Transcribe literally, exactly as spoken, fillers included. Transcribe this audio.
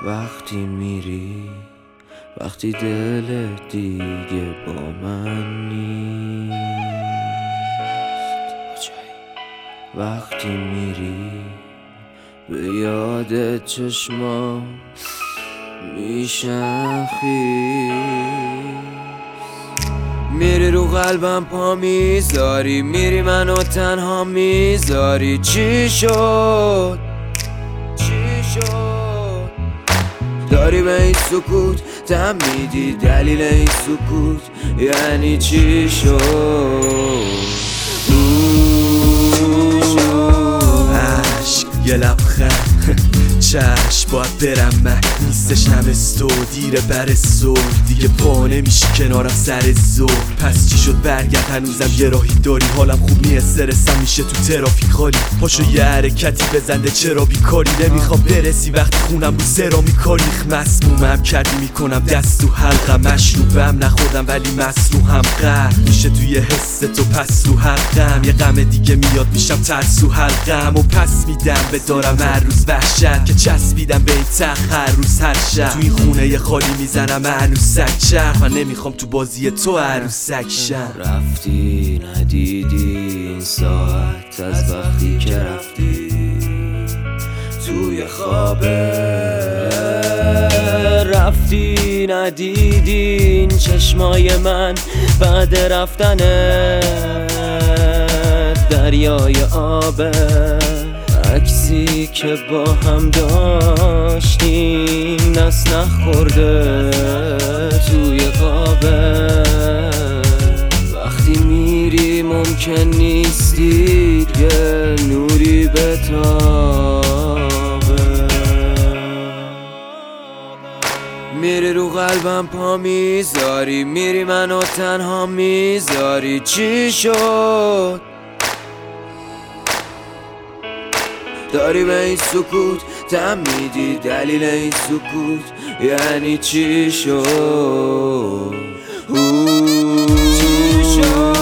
وقتی میری، وقتی دل دیگه با من نیست، وقتی میری به یاد چشمام میشن خیس، میری رو قلبم پا میذاری، میری منو تنها میذاری. چی شد؟ چی شد؟ داری به این سکوت دم میدی، دلیل این سکوت یعنی چی شد؟ عشق یه لبخند چشم باید برم، من نیستش نمستو دیره بر زور، دیگه پا نمیشی کنارم سر زور. پس چی شد برگرد، هنوزم یه راهی داری، حالم خوب نیه استرسم میشه تو ترافیک خالی. پاشو یه حرکتی بزنده چرا بیکاری، نمیخوام برسی وقتی خونم رو سرا میکاری. مسمومم کردی میکنم دست تو حلقم، مشروبم نخوردم ولی مسروحم غرق میشه توی حس تو، پس رو حقم یه غم دیگه میاد میشم ترسو حلقم و پس میدم به دارم هر روز وحشت که چسبیدم به این تخت هر روز هر شب. تو این خونه یه خالی میزنم عروسک چرخ، من نمیخوام تو بازی تو عروسک شم. رفتی ندیدی این ساعت از وقتی که رفتی توی خوابه، رفتی ندیدی این چشمای من بعد رفتنه دریای آبه، عکسی که با هم داشتیم دست نخورده توی قابه. وقتی میری ممکن نیستی که نوری بتابه، میری رو قلبم پا میذاری، میری منو تنها میذاری. چی شد؟ داری به این سکوت دم میدی، دلیل این سکوت یعنی چی شد؟ چی شد؟